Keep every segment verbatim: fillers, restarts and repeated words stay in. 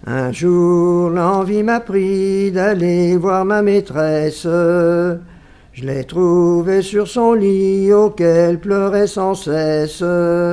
Un jour, l'envie m'a pris d'aller voir ma maîtresse. Je l'ai trouvée sur son lit auquel pleurait sans cesse.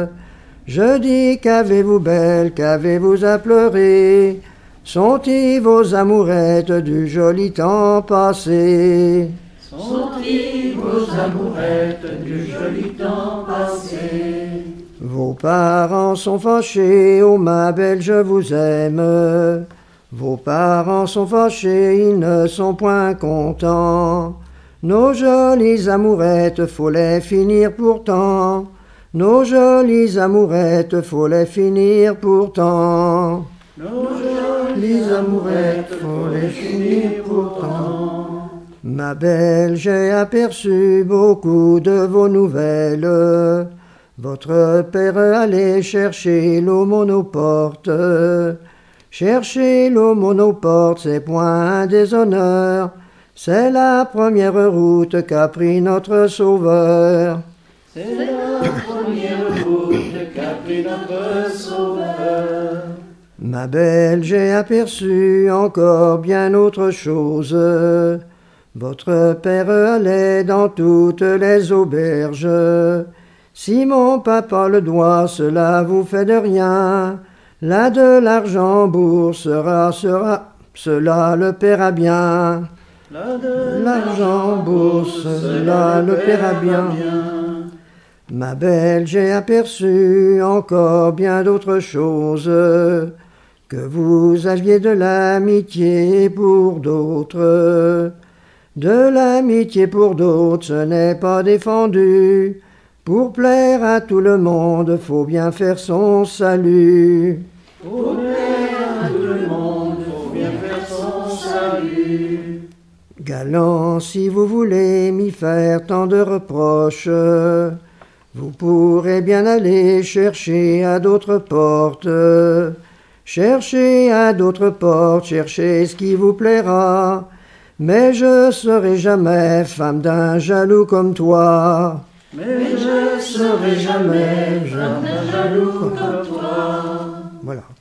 Je dis, qu'avez-vous belle, qu'avez-vous à pleurer? Sont-ils vos amourettes du joli temps passé? Sont-ils vos amourettes du joli temps passé? Vos parents sont fâchés, oh ma belle, je vous aime. Vos parents sont fâchés, ils ne sont point contents. Nos jolies amourettes, faut les finir pourtant. Nos jolies amourettes, faut les finir pourtant. Nos jolies amourettes, faut les finir pourtant. Ma belle, j'ai aperçu beaucoup de vos nouvelles. Votre père allait chercher l'aumône aux portes. Chercher l'aumône aux portes, c'est point un déshonneur. C'est la première route qu'a pris notre Sauveur. C'est la première route qu'a pris notre Sauveur. Ma belle, j'ai aperçu encore bien autre chose. Votre père allait dans toutes les auberges. Si mon papa le doit, cela vous fait de rien. Là de l'argent en bourse sera, sera, cela le paiera bien. Là de L'argent en bourse, cela le paiera bien. Ma belle, j'ai aperçu encore bien d'autres choses. Que vous aviez de l'amitié pour d'autres. De l'amitié pour d'autres, ce n'est pas défendu. Pour plaire à tout le monde, faut bien faire son salut. Pour plaire à tout le monde, faut bien faire son salut. Galant, si vous voulez m'y faire tant de reproches, vous pourrez bien aller chercher à d'autres portes. Cherchez à d'autres portes, cherchez ce qui vous plaira. Mais je serai jamais femme d'un jaloux comme toi. Mais je serai jamais, jamais jaloux comme toi. Voilà.